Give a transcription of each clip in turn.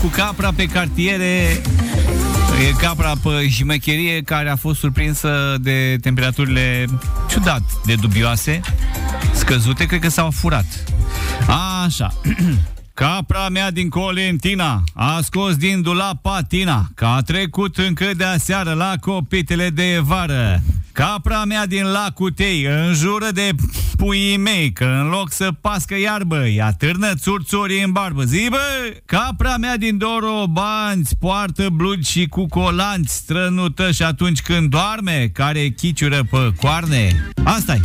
cu capra pe cartiere. E capra pe șmecherie care a fost surprinsă de temperaturile ciudat de dubioase, scăzute, cred că s-au furat. Așa. Capra mea din Colentina a scos din dulap patina, că a trecut încă de aseară la copitele de vară. Capra mea din lacul tei înjură de puii mei, că în loc să pască iarbă, ea târnă țurțorii în barbă. Zi, bă! Capra mea din Dorobanți poartă blugi și cu colanți, strănută și atunci când doarme, care chiciură pe coarne. Asta-i.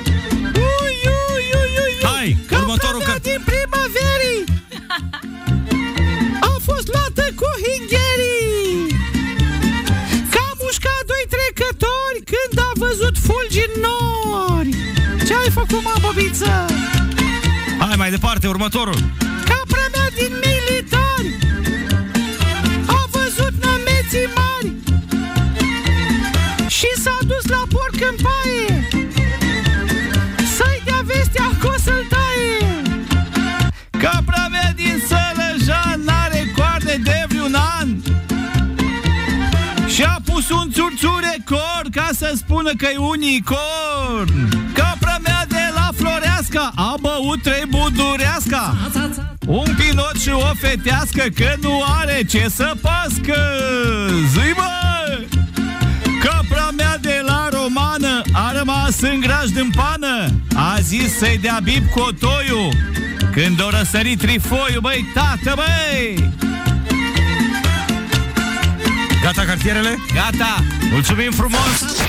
Hai, următorul Capra mea din primăverii a fost luată cu hingherii, că a mușcat doi trecători când a văzut fulgi în nori. Ce-ai făcut, mă, bobiță? Hai mai departe, următorul. Capra mea din militari a văzut nămeții mari și s-a dus la porc în paie să-i dea vestea că o să-l taie. Capra mea din Sălăjan n-are coarne de vreun an și-a pus un țurțurecor ca să spună că-i unicorn. Capra mea de la Floreasca a băut 3 budureasca, un pilot și o fetească, că nu are ce să pască. Zi, bă! Capra mea de la Romană a rămas în grajd în pană, a zis să-i dea bib cotoiul când o răsărit trifoiul. Băi, tată, băi! Gata cartierele? Gata! Mulțumim frumos!